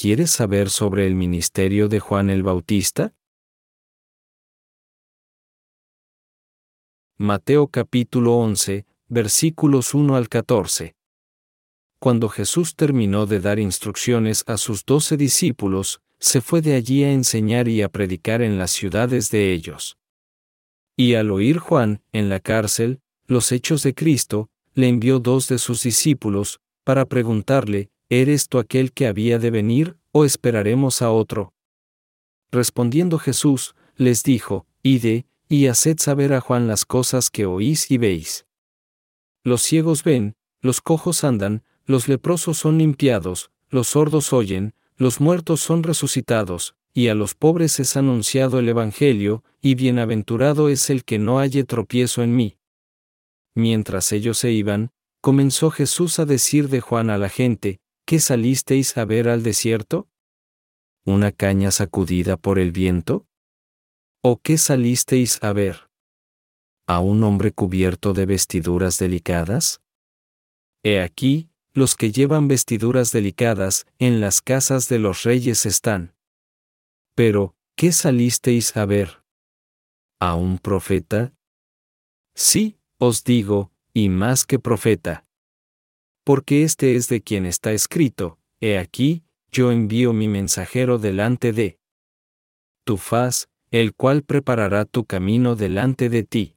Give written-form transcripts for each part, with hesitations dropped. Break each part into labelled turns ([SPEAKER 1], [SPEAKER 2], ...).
[SPEAKER 1] ¿Quieres saber sobre el ministerio de Juan el Bautista? Mateo capítulo 11, versículos 1 al 14. Cuando Jesús terminó de dar instrucciones a sus 12 discípulos, se fue de allí a enseñar y a predicar en las ciudades de ellos. Y al oír Juan, en la cárcel, los hechos de Cristo, le envió 2 de sus discípulos, para preguntarle, ¿eres tú aquel que había de venir, o esperaremos a otro? Respondiendo Jesús, les dijo, Id, y haced saber a Juan las cosas que oís y veis. Los ciegos ven, los cojos andan, los leprosos son limpiados, los sordos oyen, los muertos son resucitados, y a los pobres es anunciado el Evangelio, y bienaventurado es el que no halle tropiezo en mí. Mientras ellos se iban, comenzó Jesús a decir de Juan a la gente, ¿qué salisteis a ver al desierto? ¿Una caña sacudida por el viento? ¿O qué salisteis a ver? ¿A un hombre cubierto de vestiduras delicadas? He aquí, los que llevan vestiduras delicadas, en las casas de los reyes están. Pero, ¿qué salisteis a ver? ¿A un profeta? Sí, os digo, y más que profeta. Porque este es de quien está escrito, he aquí, yo envío mi mensajero delante de tu faz, el cual preparará tu camino delante de ti.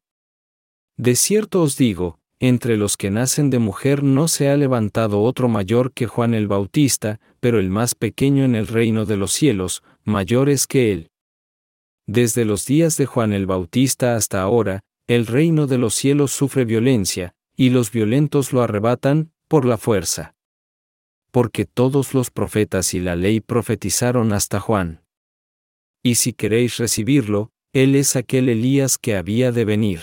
[SPEAKER 1] De cierto os digo, entre los que nacen de mujer no se ha levantado otro mayor que Juan el Bautista, pero el más pequeño en el reino de los cielos, mayor es que él. Desde los días de Juan el Bautista hasta ahora, el reino de los cielos sufre violencia, y los violentos lo arrebatan, por la fuerza. Porque todos los profetas y la ley profetizaron hasta Juan. Y si queréis recibirlo, él es aquel Elías que había de venir.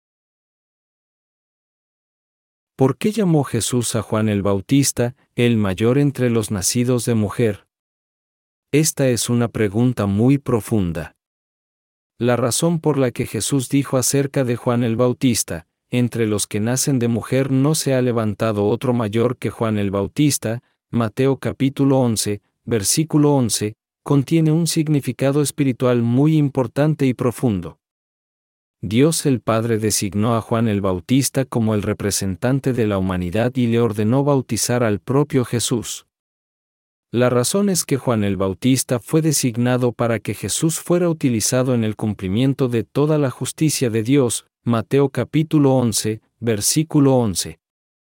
[SPEAKER 1] ¿Por qué llamó Jesús a Juan el Bautista, el mayor entre los nacidos de mujer? Esta es una pregunta muy profunda. La razón por la que Jesús dijo acerca de Juan el Bautista, entre los que nacen de mujer no se ha levantado otro mayor que Juan el Bautista, Mateo capítulo 11, versículo 11, contiene un significado espiritual muy importante y profundo. Dios el Padre designó a Juan el Bautista como el representante de la humanidad y le ordenó bautizar al propio Jesús. La razón es que Juan el Bautista fue designado para que Jesús fuera utilizado en el cumplimiento de toda la justicia de Dios, Mateo capítulo 11, versículo 11.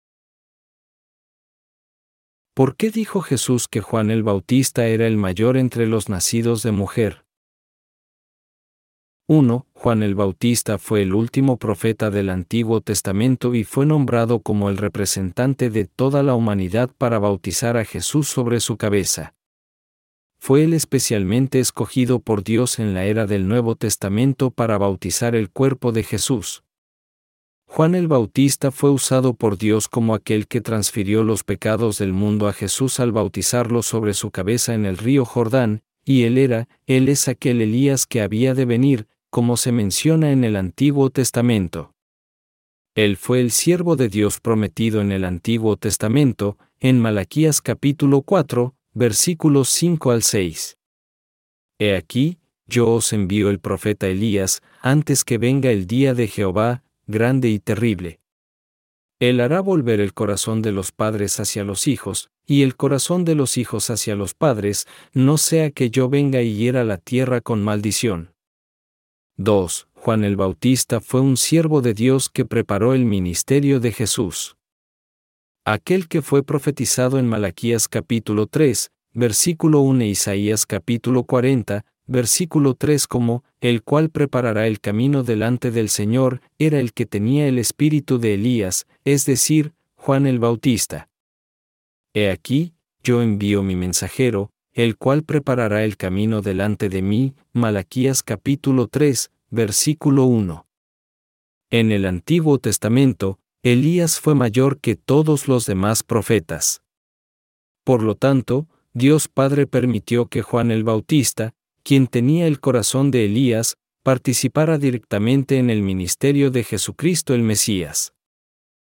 [SPEAKER 1] ¿Por qué dijo Jesús que Juan el Bautista era el mayor entre los nacidos de mujer? 1. Juan el Bautista fue el último profeta del Antiguo Testamento y fue nombrado como el representante de toda la humanidad para bautizar a Jesús sobre su cabeza. Fue él especialmente escogido por Dios en la era del Nuevo Testamento para bautizar el cuerpo de Jesús. Juan el Bautista fue usado por Dios como aquel que transfirió los pecados del mundo a Jesús al bautizarlo sobre su cabeza en el río Jordán, y él es aquel Elías que había de venir, como se menciona en el Antiguo Testamento. Él fue el siervo de Dios prometido en el Antiguo Testamento, en Malaquías capítulo 4, versículos 5 al 6. He aquí, yo os envío el profeta Elías, antes que venga el día de Jehová, grande y terrible. Él hará volver el corazón de los padres hacia los hijos, y el corazón de los hijos hacia los padres, no sea que yo venga y hiera la tierra con maldición. 2. Juan el Bautista fue un siervo de Dios que preparó el ministerio de Jesús. Aquel que fue profetizado en Malaquías capítulo 3, versículo 1 e Isaías capítulo 40, versículo 3 como, el cual preparará el camino delante del Señor, era el que tenía el espíritu de Elías, es decir, Juan el Bautista. He aquí, yo envío mi mensajero, el cual preparará el camino delante de mí, Malaquías capítulo 3, versículo 1. En el Antiguo Testamento, Elías fue mayor que todos los demás profetas. Por lo tanto, Dios Padre permitió que Juan el Bautista, quien tenía el corazón de Elías, participara directamente en el ministerio de Jesucristo el Mesías.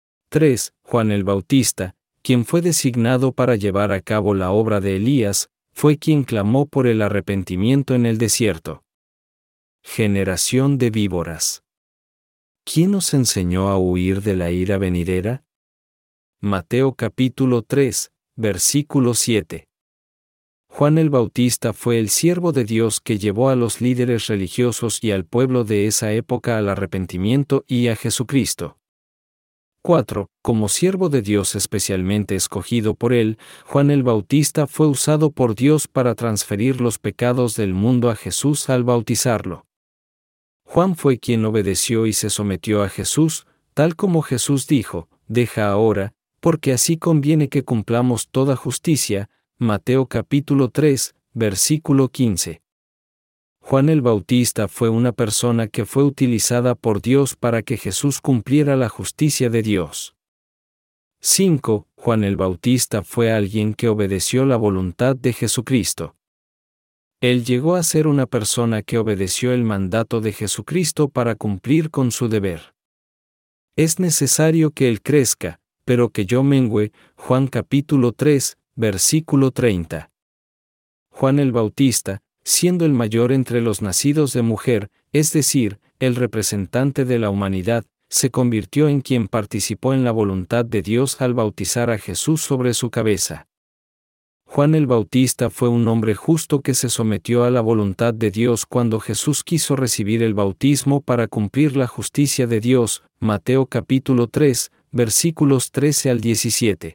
[SPEAKER 1] 3. Juan el Bautista, quien fue designado para llevar a cabo la obra de Elías, fue quien clamó por el arrepentimiento en el desierto. Generación de víboras. ¿Quién os enseñó a huir de la ira venidera? Mateo capítulo 3, versículo 7. Juan el Bautista fue el siervo de Dios que llevó a los líderes religiosos y al pueblo de esa época al arrepentimiento y a Jesucristo. 4. Como siervo de Dios especialmente escogido por él, Juan el Bautista fue usado por Dios para transferir los pecados del mundo a Jesús al bautizarlo. Juan fue quien obedeció y se sometió a Jesús, tal como Jesús dijo, «Deja ahora, porque así conviene que cumplamos toda justicia», Mateo capítulo 3, versículo 15. Juan el Bautista fue una persona que fue utilizada por Dios para que Jesús cumpliera la justicia de Dios. 5. Juan el Bautista fue alguien que obedeció la voluntad de Jesucristo. Él llegó a ser una persona que obedeció el mandato de Jesucristo para cumplir con su deber. Es necesario que Él crezca, pero que yo mengüe, Juan capítulo 3, versículo 30. Juan el Bautista, siendo el mayor entre los nacidos de mujer, es decir, el representante de la humanidad, se convirtió en quien participó en la voluntad de Dios al bautizar a Jesús sobre su cabeza. Juan el Bautista fue un hombre justo que se sometió a la voluntad de Dios cuando Jesús quiso recibir el bautismo para cumplir la justicia de Dios, Mateo capítulo 3, versículos 13 al 17.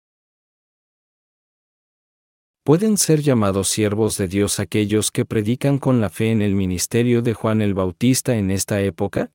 [SPEAKER 1] ¿Pueden ser llamados siervos de Dios aquellos que predican con la fe en el ministerio de Juan el Bautista en esta época?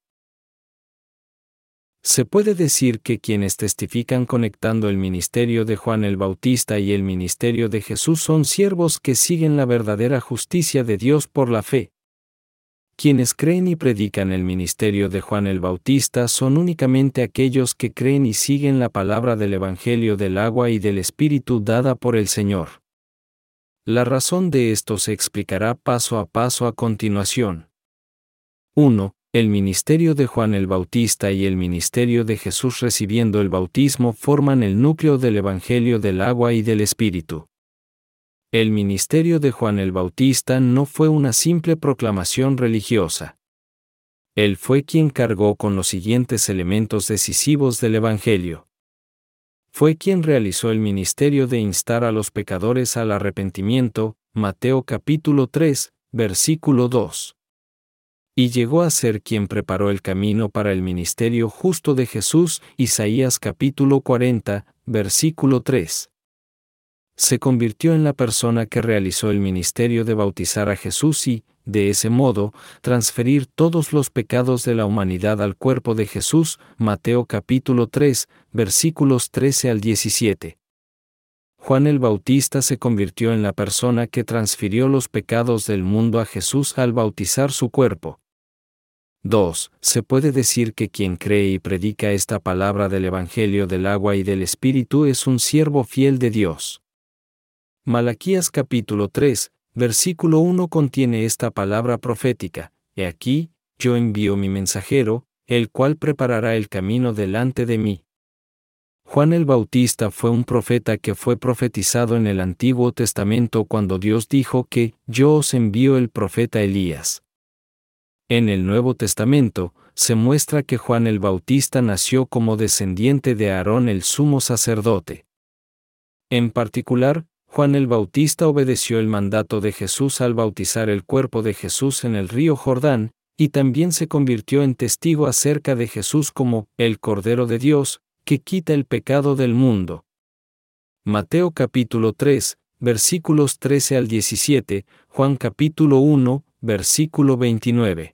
[SPEAKER 1] Se puede decir que quienes testifican conectando el ministerio de Juan el Bautista y el ministerio de Jesús son siervos que siguen la verdadera justicia de Dios por la fe. Quienes creen y predican el ministerio de Juan el Bautista son únicamente aquellos que creen y siguen la palabra del Evangelio del agua y del Espíritu dada por el Señor. La razón de esto se explicará paso a continuación. 1. El ministerio de Juan el Bautista y el ministerio de Jesús recibiendo el bautismo forman el núcleo del Evangelio del agua y del Espíritu. El ministerio de Juan el Bautista no fue una simple proclamación religiosa. Él fue quien cargó con los siguientes elementos decisivos del Evangelio. Fue quien realizó el ministerio de instar a los pecadores al arrepentimiento, Mateo capítulo 3, versículo 2. Y llegó a ser quien preparó el camino para el ministerio justo de Jesús, Isaías capítulo 40, versículo 3. Se convirtió en la persona que realizó el ministerio de bautizar a Jesús y, de ese modo, transferir todos los pecados de la humanidad al cuerpo de Jesús, Mateo capítulo 3, versículos 13 al 17. Juan el Bautista se convirtió en la persona que transfirió los pecados del mundo a Jesús al bautizar su cuerpo. 2. Se puede decir que quien cree y predica esta palabra del Evangelio del agua y del Espíritu es un siervo fiel de Dios. Malaquías capítulo 3, versículo 1 contiene esta palabra profética: «He aquí, yo envío mi mensajero, el cual preparará el camino delante de mí». Juan el Bautista fue un profeta que fue profetizado en el Antiguo Testamento cuando Dios dijo que «Yo os envío el profeta Elías». En el Nuevo Testamento, se muestra que Juan el Bautista nació como descendiente de Aarón el sumo sacerdote. En particular, Juan el Bautista obedeció el mandato de Jesús al bautizar el cuerpo de Jesús en el río Jordán, y también se convirtió en testigo acerca de Jesús como el Cordero de Dios, que quita el pecado del mundo. Mateo capítulo 3, versículos 13 al 17, Juan capítulo 1, versículo 29.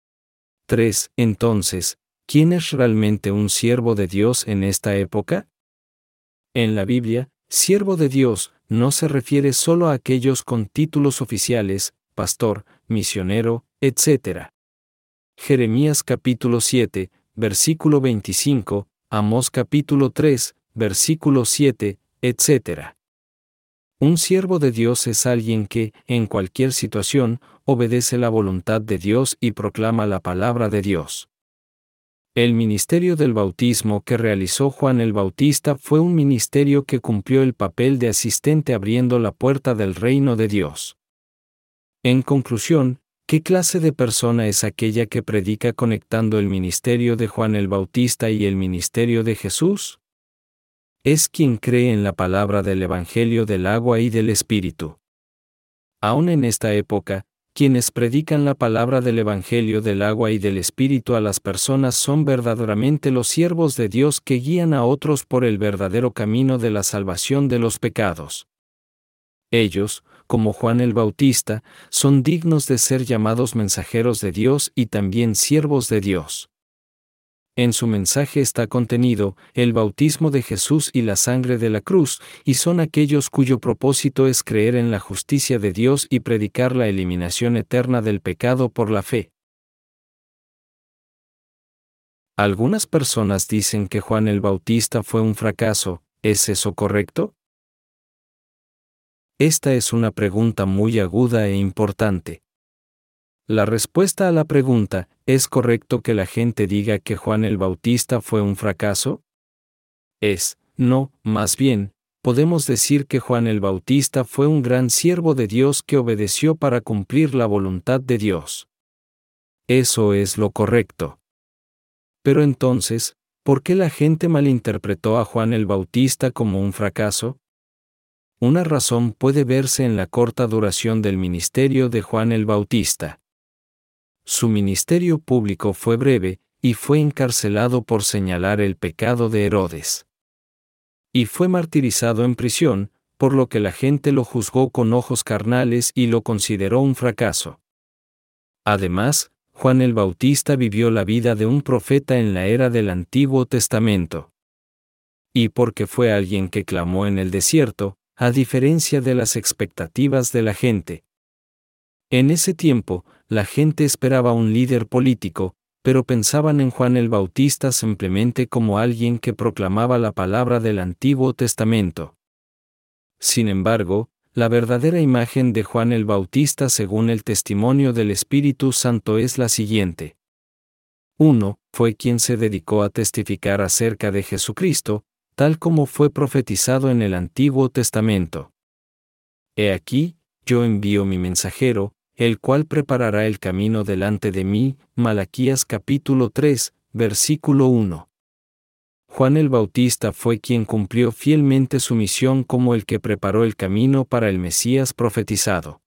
[SPEAKER 1] 3. Entonces, ¿quién es realmente un siervo de Dios en esta época? En la Biblia, siervo de Dios no se refiere solo a aquellos con títulos oficiales, pastor, misionero, etc. Jeremías capítulo 7, versículo 25, Amós capítulo 3, versículo 7, etc. Un siervo de Dios es alguien que, en cualquier situación, obedece la voluntad de Dios y proclama la palabra de Dios. El ministerio del bautismo que realizó Juan el Bautista fue un ministerio que cumplió el papel de asistente abriendo la puerta del reino de Dios. En conclusión, ¿qué clase de persona es aquella que predica conectando el ministerio de Juan el Bautista y el ministerio de Jesús? Es quien cree en la palabra del Evangelio del agua y del Espíritu. Aún en esta época, quienes predican la palabra del Evangelio del agua y del Espíritu a las personas son verdaderamente los siervos de Dios que guían a otros por el verdadero camino de la salvación de los pecados. Ellos, como Juan el Bautista, son dignos de ser llamados mensajeros de Dios y también siervos de Dios. En su mensaje está contenido el bautismo de Jesús y la sangre de la cruz, y son aquellos cuyo propósito es creer en la justicia de Dios y predicar la eliminación eterna del pecado por la fe. Algunas personas dicen que Juan el Bautista fue un fracaso. ¿Es eso correcto? Esta es una pregunta muy aguda e importante. La respuesta a la pregunta, ¿es correcto que la gente diga que Juan el Bautista fue un fracaso? No, más bien, podemos decir que Juan el Bautista fue un gran siervo de Dios que obedeció para cumplir la voluntad de Dios. Eso es lo correcto. Pero entonces, ¿por qué la gente malinterpretó a Juan el Bautista como un fracaso? Una razón puede verse en la corta duración del ministerio de Juan el Bautista. Su ministerio público fue breve, y fue encarcelado por señalar el pecado de Herodes. Y fue martirizado en prisión, por lo que la gente lo juzgó con ojos carnales y lo consideró un fracaso. Además, Juan el Bautista vivió la vida de un profeta en la era del Antiguo Testamento. Y porque fue alguien que clamó en el desierto, a diferencia de las expectativas de la gente. En ese tiempo, la gente esperaba un líder político, pero pensaban en Juan el Bautista simplemente como alguien que proclamaba la palabra del Antiguo Testamento. Sin embargo, la verdadera imagen de Juan el Bautista según el testimonio del Espíritu Santo es la siguiente. 1. Fue quien se dedicó a testificar acerca de Jesucristo, tal como fue profetizado en el Antiguo Testamento. He aquí, yo envío mi mensajero, el cual preparará el camino delante de mí. Malaquías capítulo 3, versículo 1. Juan el Bautista fue quien cumplió fielmente su misión como el que preparó el camino para el Mesías profetizado.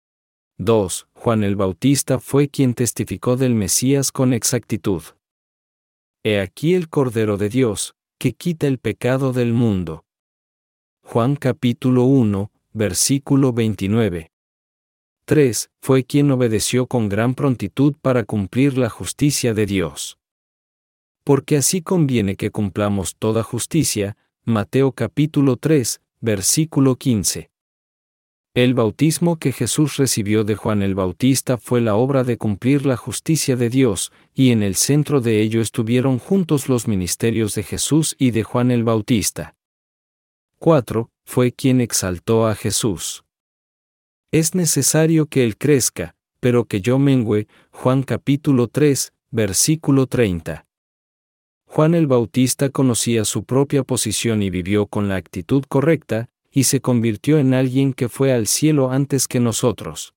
[SPEAKER 1] 2. Juan el Bautista fue quien testificó del Mesías con exactitud. He aquí el Cordero de Dios, que quita el pecado del mundo. Juan capítulo 1, versículo 29. 3. Fue quien obedeció con gran prontitud para cumplir la justicia de Dios. Porque así conviene que cumplamos toda justicia. Mateo capítulo 3, versículo 15. El bautismo que Jesús recibió de Juan el Bautista fue la obra de cumplir la justicia de Dios, y en el centro de ello estuvieron juntos los ministerios de Jesús y de Juan el Bautista. 4. Fue quien exaltó a Jesús. Es necesario que Él crezca, pero que yo mengüe. Juan capítulo 3, versículo 30. Juan el Bautista conocía su propia posición y vivió con la actitud correcta, y se convirtió en alguien que fue al cielo antes que nosotros.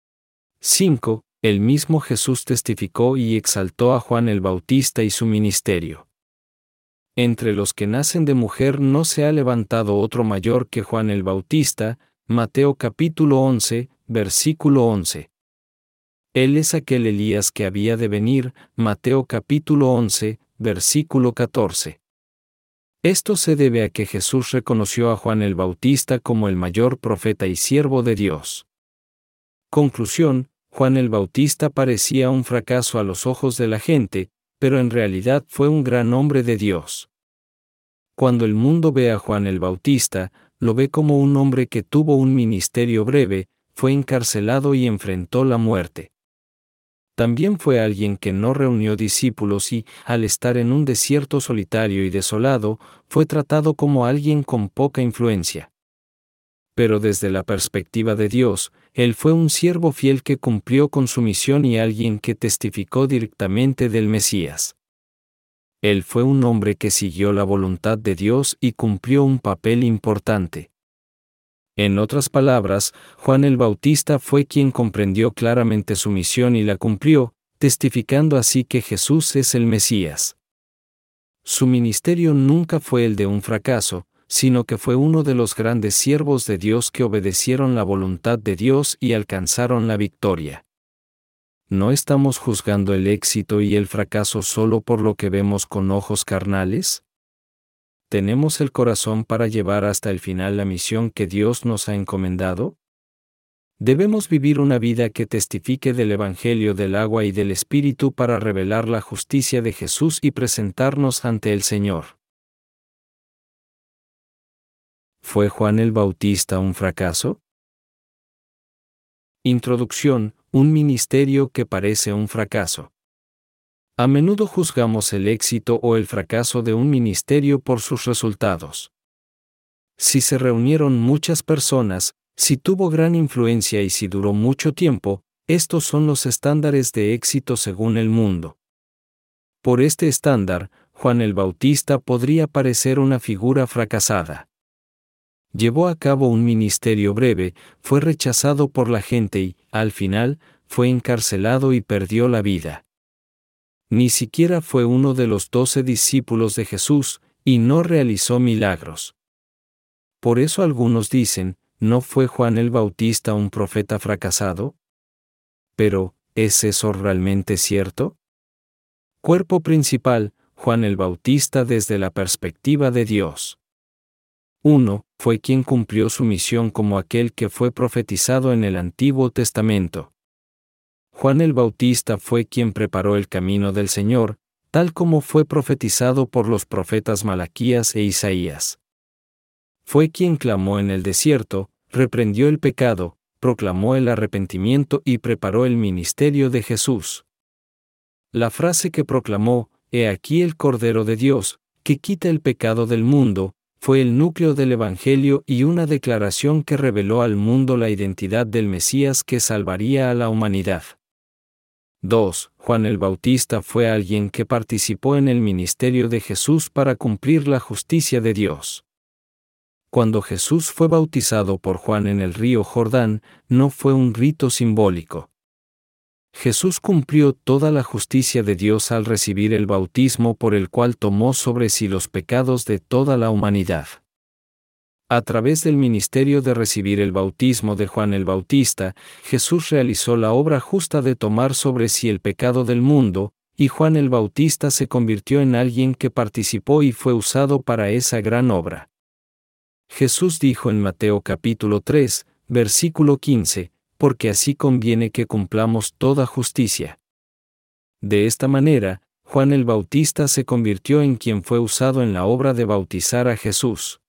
[SPEAKER 1] 5. El mismo Jesús testificó y exaltó a Juan el Bautista y su ministerio. Entre los que nacen de mujer no se ha levantado otro mayor que Juan el Bautista. Mateo capítulo 11, versículo 11. Él es aquel Elías que había de venir. Mateo capítulo 11, versículo 14. Esto se debe a que Jesús reconoció a Juan el Bautista como el mayor profeta y siervo de Dios. Conclusión: Juan el Bautista parecía un fracaso a los ojos de la gente, pero en realidad fue un gran hombre de Dios. Cuando el mundo ve a Juan el Bautista, lo ve como un hombre que tuvo un ministerio breve, fue encarcelado y enfrentó la muerte. También fue alguien que no reunió discípulos y, al estar en un desierto solitario y desolado, fue tratado como alguien con poca influencia. Pero desde la perspectiva de Dios, él fue un siervo fiel que cumplió con su misión y alguien que testificó directamente del Mesías. Él fue un hombre que siguió la voluntad de Dios y cumplió un papel importante. En otras palabras, Juan el Bautista fue quien comprendió claramente su misión y la cumplió, testificando así que Jesús es el Mesías. Su ministerio nunca fue el de un fracaso, sino que fue uno de los grandes siervos de Dios que obedecieron la voluntad de Dios y alcanzaron la victoria. ¿No estamos juzgando el éxito y el fracaso solo por lo que vemos con ojos carnales? ¿Tenemos el corazón para llevar hasta el final la misión que Dios nos ha encomendado? Debemos vivir una vida que testifique del Evangelio del agua y del Espíritu para revelar la justicia de Jesús y presentarnos ante el Señor. ¿Fue Juan el Bautista un fracaso? Introducción: un ministerio que parece un fracaso. A menudo juzgamos el éxito o el fracaso de un ministerio por sus resultados. Si se reunieron muchas personas, si tuvo gran influencia y si duró mucho tiempo, estos son los estándares de éxito según el mundo. Por este estándar, Juan el Bautista podría parecer una figura fracasada. Llevó a cabo un ministerio breve, fue rechazado por la gente y, al final, fue encarcelado y perdió la vida. Ni siquiera fue uno de los 12 discípulos de Jesús, y no realizó milagros. Por eso algunos dicen, ¿no fue Juan el Bautista un profeta fracasado? Pero, ¿es eso realmente cierto? Cuerpo principal: Juan el Bautista desde la perspectiva de Dios. 1. Fue quien cumplió su misión como aquel que fue profetizado en el Antiguo Testamento. Juan el Bautista fue quien preparó el camino del Señor, tal como fue profetizado por los profetas Malaquías e Isaías. Fue quien clamó en el desierto, reprendió el pecado, proclamó el arrepentimiento y preparó el ministerio de Jesús. La frase que proclamó, «He aquí el Cordero de Dios, que quita el pecado del mundo», fue el núcleo del Evangelio y una declaración que reveló al mundo la identidad del Mesías que salvaría a la humanidad. 2. Juan el Bautista fue alguien que participó en el ministerio de Jesús para cumplir la justicia de Dios. Cuando Jesús fue bautizado por Juan en el río Jordán, no fue un rito simbólico. Jesús cumplió toda la justicia de Dios al recibir el bautismo por el cual tomó sobre sí los pecados de toda la humanidad. A través del ministerio de recibir el bautismo de Juan el Bautista, Jesús realizó la obra justa de tomar sobre sí el pecado del mundo, y Juan el Bautista se convirtió en alguien que participó y fue usado para esa gran obra. Jesús dijo en Mateo capítulo 3, versículo 15, «Porque así conviene que cumplamos toda justicia». De esta manera, Juan el Bautista se convirtió en quien fue usado en la obra de bautizar a Jesús.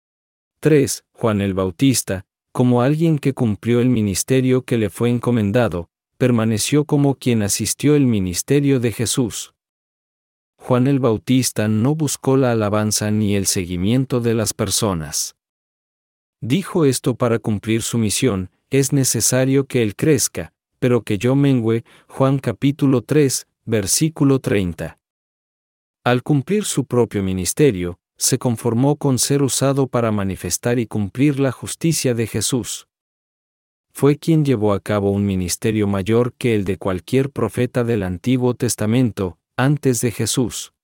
[SPEAKER 1] 3. Juan el Bautista, como alguien que cumplió el ministerio que le fue encomendado, permaneció como quien asistió el ministerio de Jesús. Juan el Bautista no buscó la alabanza ni el seguimiento de las personas. Dijo esto para cumplir su misión: «Es necesario que Él crezca, pero que yo mengüe». Juan capítulo 3, versículo 30. Al cumplir su propio ministerio, se conformó con ser usado para manifestar y cumplir la justicia de Jesús. Fue quien llevó a cabo un ministerio mayor que el de cualquier profeta del Antiguo Testamento, antes de Jesús.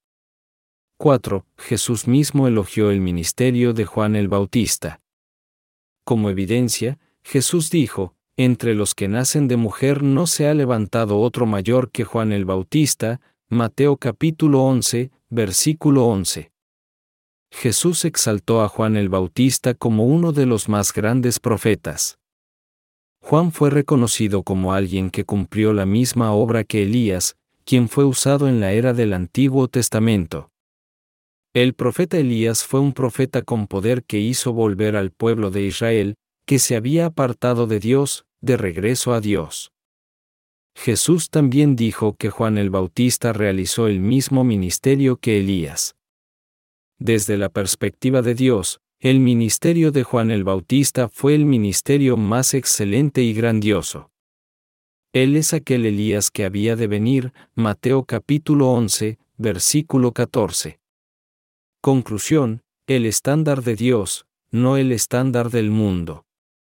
[SPEAKER 1] 4. Jesús mismo elogió el ministerio de Juan el Bautista. Como evidencia, Jesús dijo: «Entre los que nacen de mujer no se ha levantado otro mayor que Juan el Bautista». Mateo capítulo 11, versículo 11. Jesús exaltó a Juan el Bautista como uno de los más grandes profetas. Juan fue reconocido como alguien que cumplió la misma obra que Elías, quien fue usado en la era del Antiguo Testamento. El profeta Elías fue un profeta con poder que hizo volver al pueblo de Israel, que se había apartado de Dios, de regreso a Dios. Jesús también dijo que Juan el Bautista realizó el mismo ministerio que Elías. Desde la perspectiva de Dios, el ministerio de Juan el Bautista fue el ministerio más excelente y grandioso. Él es aquel Elías que había de venir. Mateo capítulo 11, versículo 14. Conclusión: el estándar de Dios, no el estándar del mundo.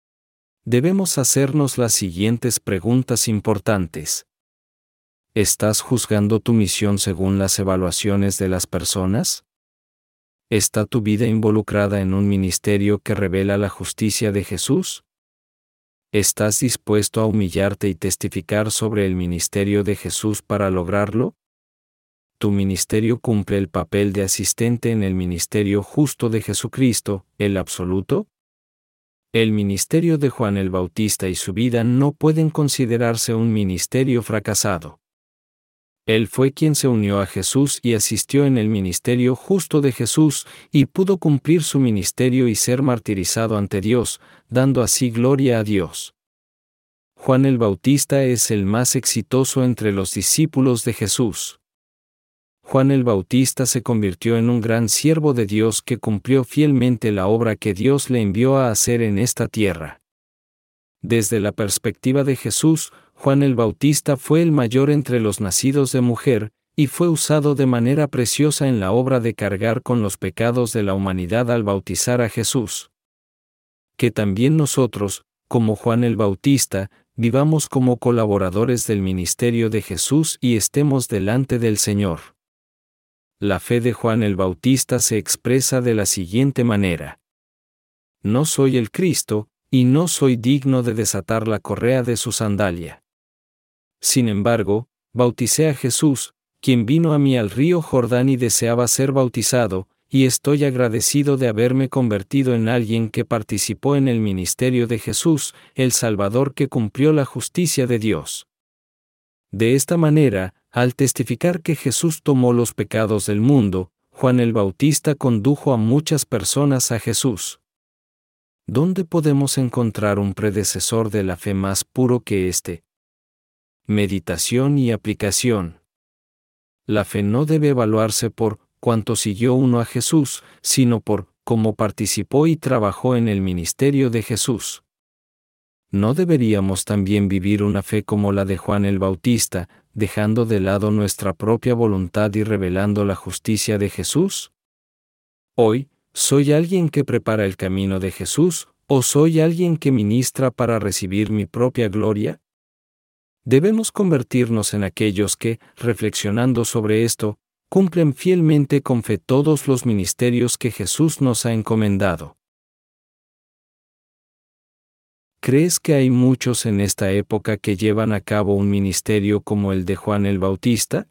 [SPEAKER 1] Debemos hacernos las siguientes preguntas importantes. ¿Estás juzgando tu misión según las evaluaciones de las personas? ¿Está tu vida involucrada en un ministerio que revela la justicia de Jesús? ¿Estás dispuesto a humillarte y testificar sobre el ministerio de Jesús para lograrlo? ¿Tu ministerio cumple el papel de asistente en el ministerio justo de Jesucristo, el absoluto? El ministerio de Juan el Bautista y su vida no pueden considerarse un ministerio fracasado. Él fue quien se unió a Jesús y asistió en el ministerio justo de Jesús, y pudo cumplir su ministerio y ser martirizado ante Dios, dando así gloria a Dios. Juan el Bautista es el más exitoso entre los discípulos de Jesús. Juan el Bautista se convirtió en un gran siervo de Dios que cumplió fielmente la obra que Dios le envió a hacer en esta tierra. Desde la perspectiva de Jesús, Juan el Bautista fue el mayor entre los nacidos de mujer, y fue usado de manera preciosa en la obra de cargar con los pecados de la humanidad al bautizar a Jesús. Que también nosotros, como Juan el Bautista, vivamos como colaboradores del ministerio de Jesús y estemos delante del Señor. La fe de Juan el Bautista se expresa de la siguiente manera: no soy el Cristo, y no soy digno de desatar la correa de su sandalia. Sin embargo, bauticé a Jesús, quien vino a mí al río Jordán y deseaba ser bautizado, y estoy agradecido de haberme convertido en alguien que participó en el ministerio de Jesús, el Salvador que cumplió la justicia de Dios. De esta manera, al testificar que Jesús tomó los pecados del mundo, Juan el Bautista condujo a muchas personas a Jesús. ¿Dónde podemos encontrar un predecesor de la fe más puro que éste? Meditación y aplicación. La fe no debe evaluarse por cuánto siguió uno a Jesús, sino por cómo participó y trabajó en el ministerio de Jesús. ¿No deberíamos también vivir una fe como la de Juan el Bautista, dejando de lado nuestra propia voluntad y revelando la justicia de Jesús? Hoy, ¿soy alguien que prepara el camino de Jesús, o soy alguien que ministra para recibir mi propia gloria? Debemos convertirnos en aquellos que, reflexionando sobre esto, cumplen fielmente con fe todos los ministerios que Jesús nos ha encomendado. ¿Crees que hay muchos en esta época que llevan a cabo un ministerio como el de Juan el Bautista?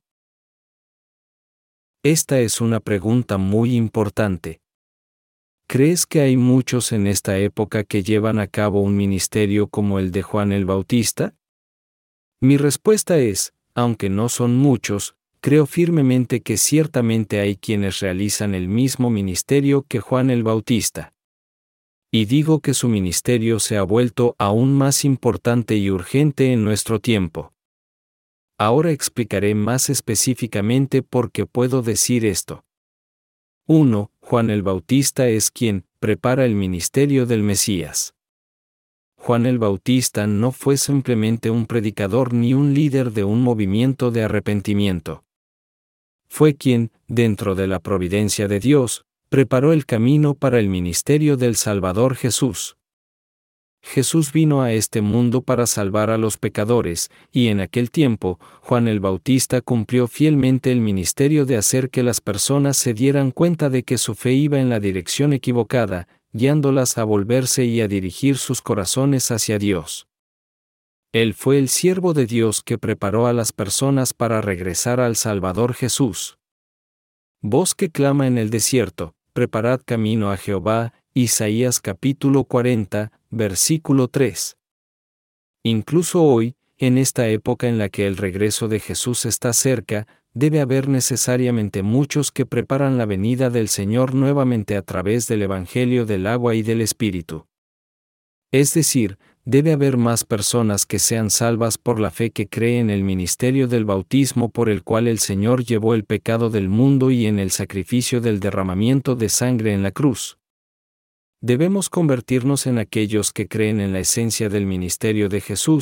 [SPEAKER 1] Esta es una pregunta muy importante. ¿Crees que hay muchos en esta época que llevan a cabo un ministerio como el de Juan el Bautista? Mi respuesta es, aunque no son muchos, creo firmemente que ciertamente hay quienes realizan el mismo ministerio que Juan el Bautista. Y digo que su ministerio se ha vuelto aún más importante y urgente en nuestro tiempo. Ahora explicaré más específicamente por qué puedo decir esto. 1. Juan el Bautista es quien prepara el ministerio del Mesías. Juan el Bautista no fue simplemente un predicador ni un líder de un movimiento de arrepentimiento. Fue quien, dentro de la providencia de Dios, preparó el camino para el ministerio del Salvador Jesús. Jesús vino a este mundo para salvar a los pecadores, y en aquel tiempo, Juan el Bautista cumplió fielmente el ministerio de hacer que las personas se dieran cuenta de que su fe iba en la dirección equivocada, guiándolas a volverse y a dirigir sus corazones hacia Dios. Él fue el siervo de Dios que preparó a las personas para regresar al Salvador Jesús. Voz que clama en el desierto, preparad camino a Jehová, Isaías capítulo 40, versículo 3. Incluso hoy, en esta época en la que el regreso de Jesús está cerca, debe haber necesariamente muchos que preparan la venida del Señor nuevamente a través del Evangelio del agua y del Espíritu. Es decir, debe haber más personas que sean salvas por la fe que cree en el ministerio del bautismo por el cual el Señor llevó el pecado del mundo y en el sacrificio del derramamiento de sangre en la cruz. Debemos convertirnos en aquellos que creen en la esencia del ministerio de Jesús,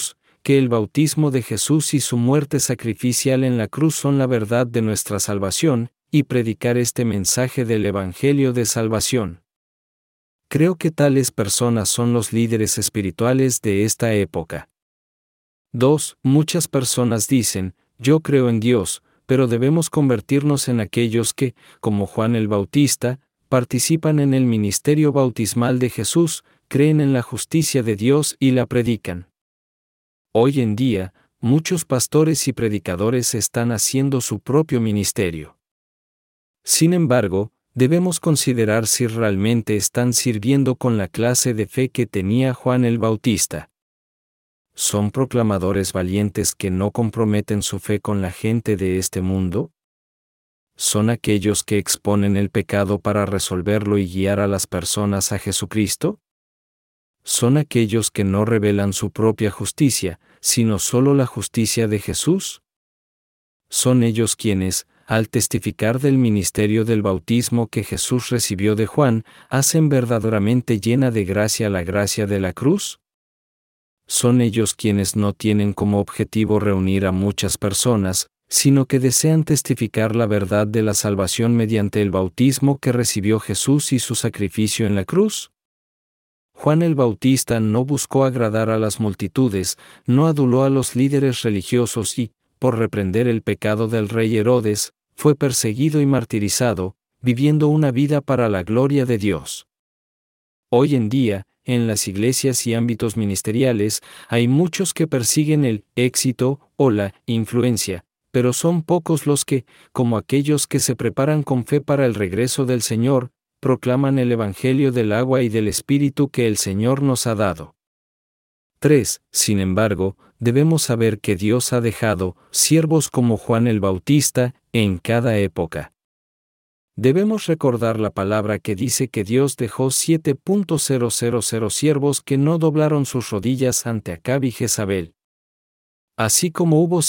[SPEAKER 1] que el bautismo de Jesús y su muerte sacrificial en la cruz son la verdad de nuestra salvación, y predicar este mensaje del Evangelio de salvación. Creo que tales personas son los líderes espirituales de esta época. 2. Muchas personas dicen, yo creo en Dios, pero debemos convertirnos en aquellos que, como Juan el Bautista, participan en el ministerio bautismal de Jesús, creen en la justicia de Dios y la predican. Hoy en día, muchos pastores y predicadores están haciendo su propio ministerio. Sin embargo, debemos considerar si realmente están sirviendo con la clase de fe que tenía Juan el Bautista. ¿Son proclamadores valientes que no comprometen su fe con la gente de este mundo? ¿Son aquellos que exponen el pecado para resolverlo y guiar a las personas a Jesucristo? ¿Son aquellos que no revelan su propia justicia, sino solo la justicia de Jesús? ¿Son ellos quienes, al testificar del ministerio del bautismo que Jesús recibió de Juan, hacen verdaderamente llena de gracia la gracia de la cruz? ¿Son ellos quienes no tienen como objetivo reunir a muchas personas, sino que desean testificar la verdad de la salvación mediante el bautismo que recibió Jesús y su sacrificio en la cruz? Juan el Bautista no buscó agradar a las multitudes, no aduló a los líderes religiosos y, por reprender el pecado del rey Herodes, fue perseguido y martirizado, viviendo una vida para la gloria de Dios. Hoy en día, en las iglesias y ámbitos ministeriales, hay muchos que persiguen el éxito o la influencia, pero son pocos los que, como aquellos que se preparan con fe para el regreso del Señor, proclaman el Evangelio del agua y del Espíritu que el Señor nos ha dado. 3. Sin embargo, debemos saber que Dios ha dejado siervos como Juan el Bautista en cada época. Debemos recordar la palabra que dice que Dios dejó 7.000 siervos que no doblaron sus rodillas ante Acab y Jezabel. Así como hubo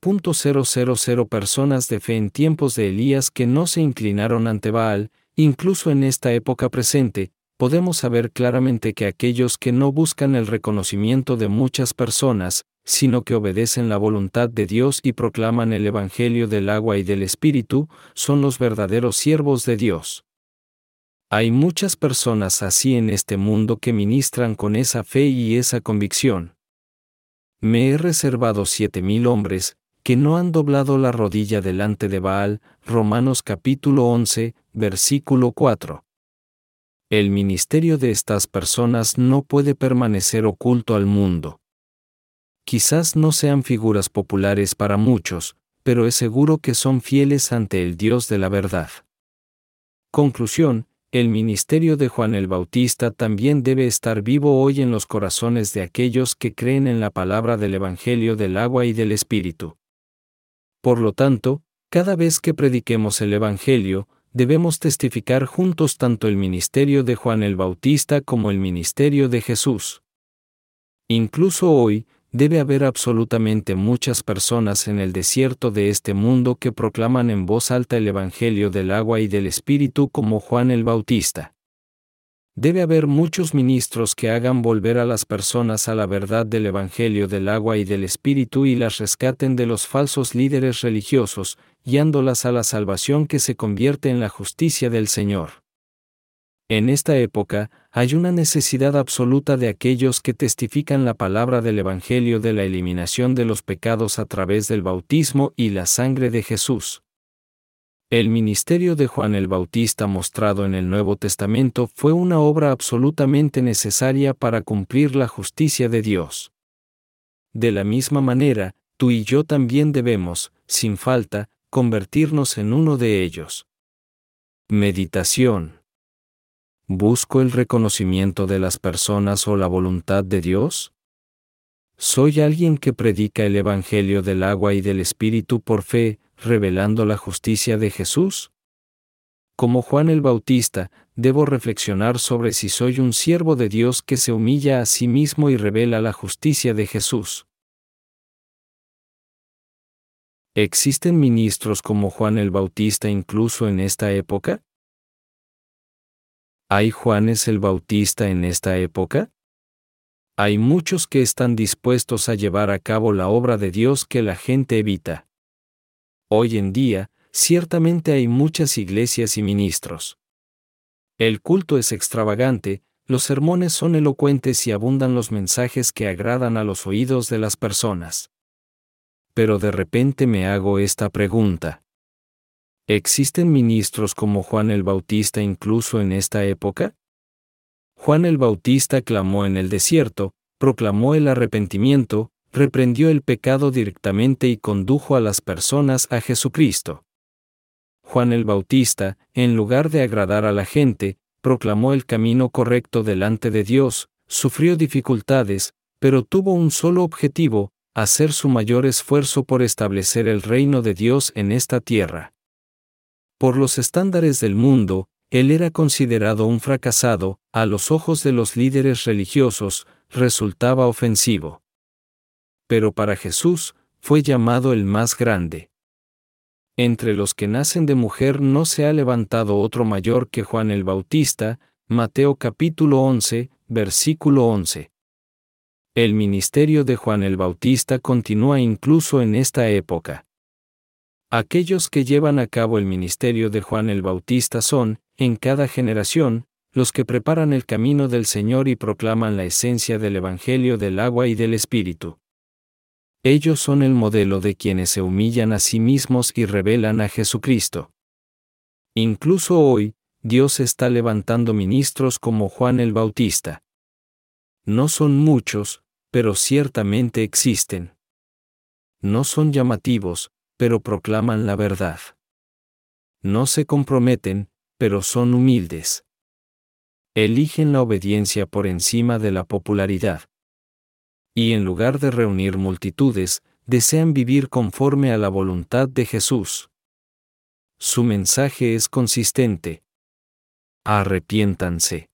[SPEAKER 1] 7.000 personas de fe en tiempos de Elías que no se inclinaron ante Baal, incluso en esta época presente, podemos saber claramente que aquellos que no buscan el reconocimiento de muchas personas, sino que obedecen la voluntad de Dios y proclaman el Evangelio del agua y del Espíritu, son los verdaderos siervos de Dios. Hay muchas personas así en este mundo que ministran con esa fe y esa convicción. Me he reservado 7,000 hombres, que no han doblado la rodilla delante de Baal, Romanos capítulo 11, versículo 4. El ministerio de estas personas no puede permanecer oculto al mundo. Quizás no sean figuras populares para muchos, pero es seguro que son fieles ante el Dios de la verdad. Conclusión: el ministerio de Juan el Bautista también debe estar vivo hoy en los corazones de aquellos que creen en la palabra del Evangelio del agua y del Espíritu. Por lo tanto, cada vez que prediquemos el Evangelio, debemos testificar juntos tanto el ministerio de Juan el Bautista como el ministerio de Jesús. Incluso hoy, debe haber absolutamente muchas personas en el desierto de este mundo que proclaman en voz alta el Evangelio del agua y del Espíritu como Juan el Bautista. Debe haber muchos ministros que hagan volver a las personas a la verdad del Evangelio del agua y del Espíritu y las rescaten de los falsos líderes religiosos, guiándolas a la salvación que se convierte en la justicia del Señor. En esta época, hay una necesidad absoluta de aquellos que testifican la palabra del Evangelio de la eliminación de los pecados a través del bautismo y la sangre de Jesús. El ministerio de Juan el Bautista mostrado en el Nuevo Testamento fue una obra absolutamente necesaria para cumplir la justicia de Dios. De la misma manera, tú y yo también debemos, sin falta, convertirnos en uno de ellos. Meditación. ¿Busco el reconocimiento de las personas o la voluntad de Dios? ¿Soy alguien que predica el Evangelio del agua y del Espíritu por fe, revelando la justicia de Jesús? Como Juan el Bautista, debo reflexionar sobre si soy un siervo de Dios que se humilla a sí mismo y revela la justicia de Jesús. ¿Existen ministros como Juan el Bautista incluso en esta época? ¿Hay Juanes el Bautista en esta época? Hay muchos que están dispuestos a llevar a cabo la obra de Dios que la gente evita. Hoy en día, ciertamente hay muchas iglesias y ministros. El culto es extravagante, los sermones son elocuentes y abundan los mensajes que agradan a los oídos de las personas. Pero de repente me hago esta pregunta. ¿Existen ministros como Juan el Bautista incluso en esta época? Juan el Bautista clamó en el desierto, proclamó el arrepentimiento, reprendió el pecado directamente y condujo a las personas a Jesucristo. Juan el Bautista, en lugar de agradar a la gente, proclamó el camino correcto delante de Dios, sufrió dificultades, pero tuvo un solo objetivo: hacer su mayor esfuerzo por establecer el reino de Dios en esta tierra. Por los estándares del mundo, él era considerado un fracasado, a los ojos de los líderes religiosos, resultaba ofensivo. Pero para Jesús, fue llamado el más grande. Entre los que nacen de mujer no se ha levantado otro mayor que Juan el Bautista, Mateo capítulo 11, versículo 11. El ministerio de Juan el Bautista continúa incluso en esta época. Aquellos que llevan a cabo el ministerio de Juan el Bautista son, en cada generación, los que preparan el camino del Señor y proclaman la esencia del Evangelio del agua y del Espíritu. Ellos son el modelo de quienes se humillan a sí mismos y revelan a Jesucristo. Incluso hoy, Dios está levantando ministros como Juan el Bautista. No son muchos, pero ciertamente existen. No son llamativos, pero proclaman la verdad. No se comprometen, pero son humildes. Eligen la obediencia por encima de la popularidad. Y en lugar de reunir multitudes, desean vivir conforme a la voluntad de Jesús. Su mensaje es consistente. Arrepiéntanse.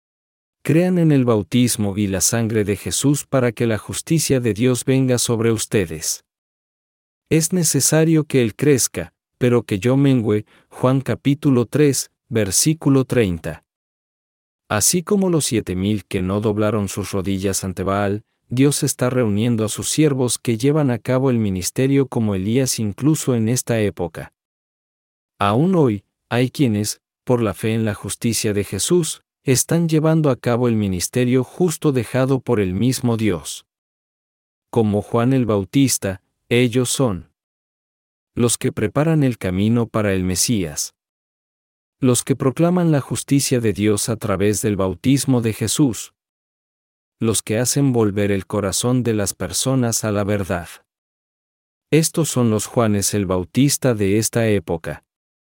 [SPEAKER 1] Crean en el bautismo y la sangre de Jesús para que la justicia de Dios venga sobre ustedes. Es necesario que Él crezca, pero que yo mengüe. Juan capítulo 3, versículo 30. Así como los 7,000 que no doblaron sus rodillas ante Baal, Dios está reuniendo a sus siervos que llevan a cabo el ministerio como Elías incluso en esta época. Aún hoy, hay quienes, por la fe en la justicia de Jesús, están llevando a cabo el ministerio justo dejado por el mismo Dios. Como Juan el Bautista, ellos son los que preparan el camino para el Mesías. Los que proclaman la justicia de Dios a través del bautismo de Jesús. Los que hacen volver el corazón de las personas a la verdad. Estos son los Juanes el Bautista de esta época.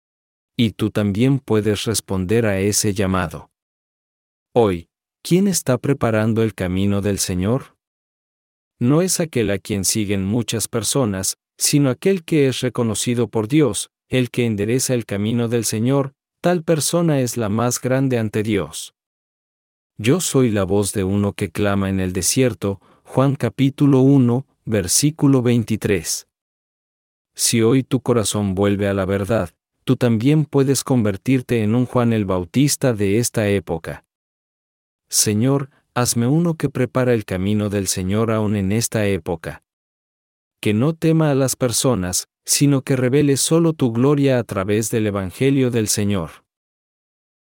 [SPEAKER 1] Y tú también puedes responder a ese llamado. Hoy, ¿quién está preparando el camino del Señor? No es aquel a quien siguen muchas personas, sino aquel que es reconocido por Dios, el que endereza el camino del Señor. Tal persona es la más grande ante Dios. Yo soy la voz de uno que clama en el desierto. Juan capítulo 1, versículo 23. Si hoy tu corazón vuelve a la verdad, tú también puedes convertirte en un Juan el Bautista de esta época. Señor, hazme uno que prepara el camino del Señor aún en esta época. Que no tema a las personas, sino que revele solo tu gloria a través del Evangelio del Señor.